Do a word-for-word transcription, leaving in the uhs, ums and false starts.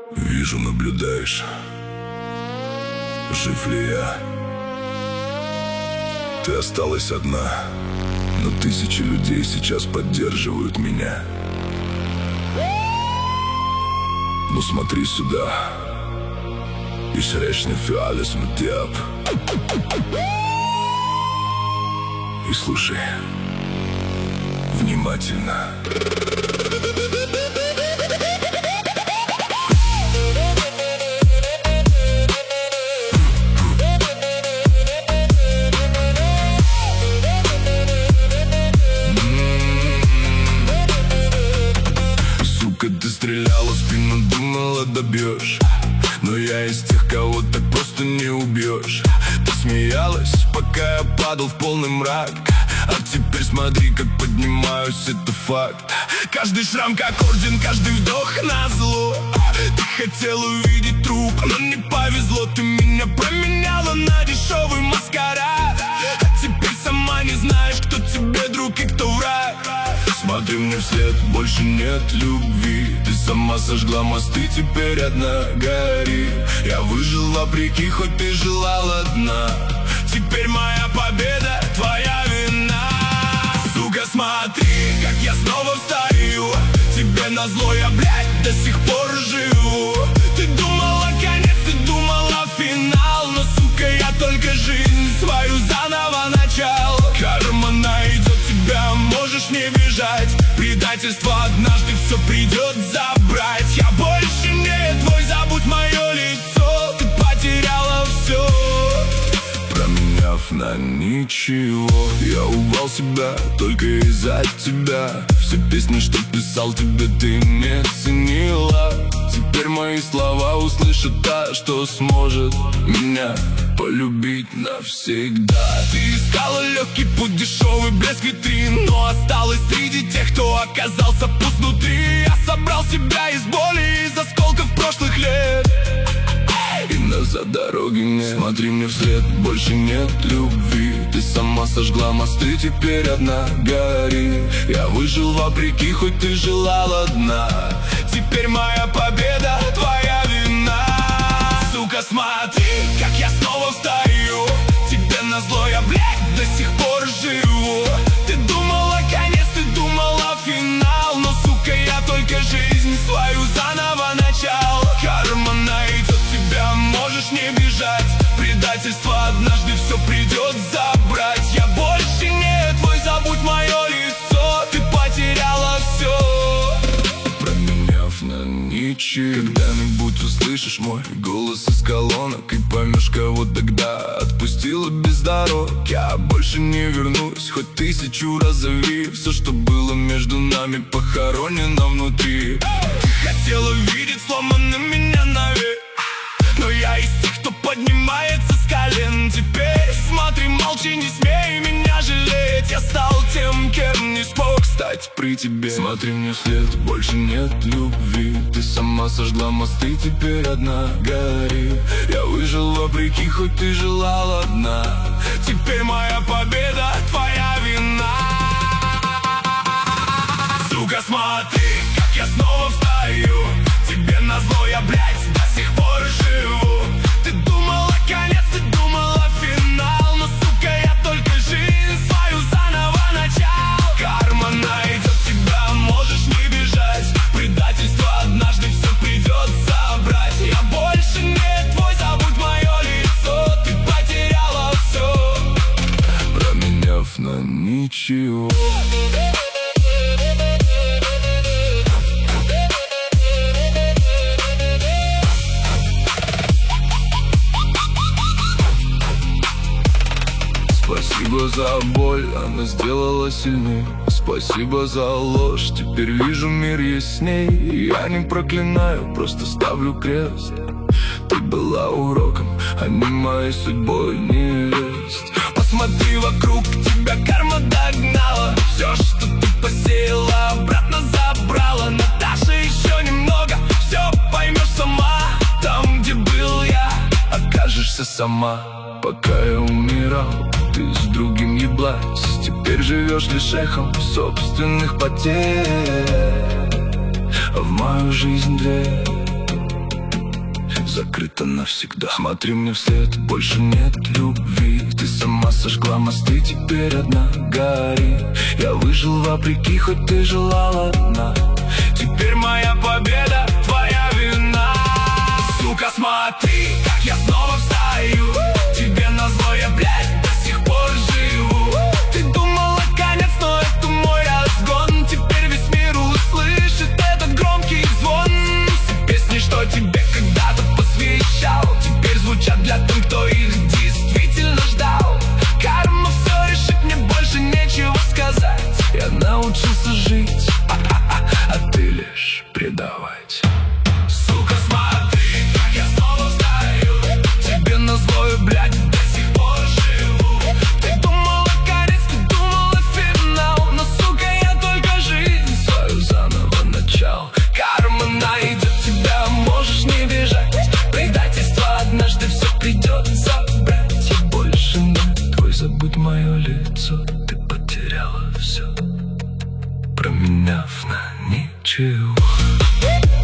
Вижу, наблюдаешь, жив ли я. Ты осталась одна, но тысячи людей сейчас поддерживают меня. Ну смотри сюда. Ich rechne für alles mit dir ab. И слушай внимательно. Сука, ты стреляла в спину, думала добьешь. Но я из тех, кого так просто не убьешь. Ты смеялась, пока я падал в полный мрак. А теперь смотри, как поднимаюсь, это факт. Каждый шрам как орден, каждый вдох назло. Ты хотел увидеть труп, но не повезло. Ты меня променяла на дешевый маскарад. А теперь сама не знаешь, кто тебе друг и кто враг. Смотри мне вслед, больше нет любви. Ты сама сожгла мосты, теперь одна гори. Я выжил вопреки, хоть ты желала дна. Теперь моя победа, твоя вина. Сука, смотри, как я снова встаю. Тебе назло я, блядь, до сих пор живу. Ты думала конец, ты думала финал. Но, сука, я только жизнь свою заново начал. Карма найдет тебя, можешь не бежать. Предательство однажды все придет забрать. Я больше не твой, забудь мое лицо. Ты потеряла все, променяв на ничего. Я убрал себя только из-за тебя. Все песни, что писал тебе, ты не ценила. Теперь мои слова услышит та, что сможет меня полюбить навсегда. Ты искала легкий путь, дешевый блеск витрин, но осталась среди тех, кто оказался пуст внутри. Я собрал себя из боли, из осколков прошлых лет. И назад дороги нет. Смотри мне вслед, больше нет любви. Ты сама сожгла мосты, теперь одна гори. Я выжил вопреки, хоть ты желала дна. Теперь моя победа, твоя вина. Сука, смотри, как я снова встаю. Тебе назло я, блядь, до сих пор живу. Ты думала конец, ты думала финал. Но, сука, я только жизнь свою заново начал. Карма найдет тебя, можешь не бежать. Предательство однажды все придет забрать. Я больше не твой, забудь мое лицо. Ты потеряла все, променяв на ничего. Когда-нибудь услышишь мой голос из колонок и поймешь, кого тогда отпустила без дорог. Я больше не вернусь, хоть тысячу раз зови. Все, что было между нами, похоронено внутри. Ты хотела видеть сломанным меня навек, но я из тех, кто поднимается с колен. Теперь смотри, молчи, не смей меня жалеть. Я стал тем, кем не смог стать при тебе. Смотри мне вслед, больше нет любви. Ты сама сожгла мосты, теперь одна гори. Я выжил вопреки, хоть ты желала дна. Теперь моя победа, твоя вина. Сука, смотри, как я снова встаю. Тебе назло я, блядь, до сих пор живу. Ты думала конец, ты думала финал. Но, сука, я только жизнь свою заново начал. Карма найдет тебя, можешь не бежать. Предательство однажды все придет забрать. Я больше не твой, забудь мое лицо. Ты потеряла все, променяв на ничего. Спасибо за боль, она сделала сильней. Спасибо за ложь, теперь вижу мир ясней. Я не проклинаю, просто ставлю крест. Ты была уроком, а не моей судьбой невест. Посмотри вокруг, тебя карма догнала. Все, что ты посеяла, обратно забрала. Наташа, еще немного, все поймешь сама. Там, где был я, окажешься сама. Пока я умирал, ты с другим еблась. Теперь живешь лишь эхом собственных потерь. А в мою жизнь дверь закрыта навсегда. Смотри мне вслед, больше нет любви. Ты сама сожгла мосты, теперь одна гори. Я выжил вопреки, хоть ты желала одна. Теперь моя победа, твоя вина. Сука, смотри, как я снова встаю. Тебе назло я, блядь, до сих пор живу. Ты думала конец, но это мой разгон. Теперь весь мир услышит этот громкий звон. Все песни, что тебе когда-то посвящал, теперь звучат для тех, кто их действительно ждал. Карма все решит, мне больше нечего сказать. Я научился жить, а, а ты лишь предавать. Сука, смотри, как я снова встаю. Тебе назло я, блядь, до сих пор живу. Ты думала конец, ты думала финал, но, сука, я только жизнь свою заново начал. Карма найдет тебя, можешь не бежать. Предательство однажды все придет забрать. Я больше не твой, забудь мое лицо. Ты потеряла все, променяв на ничего.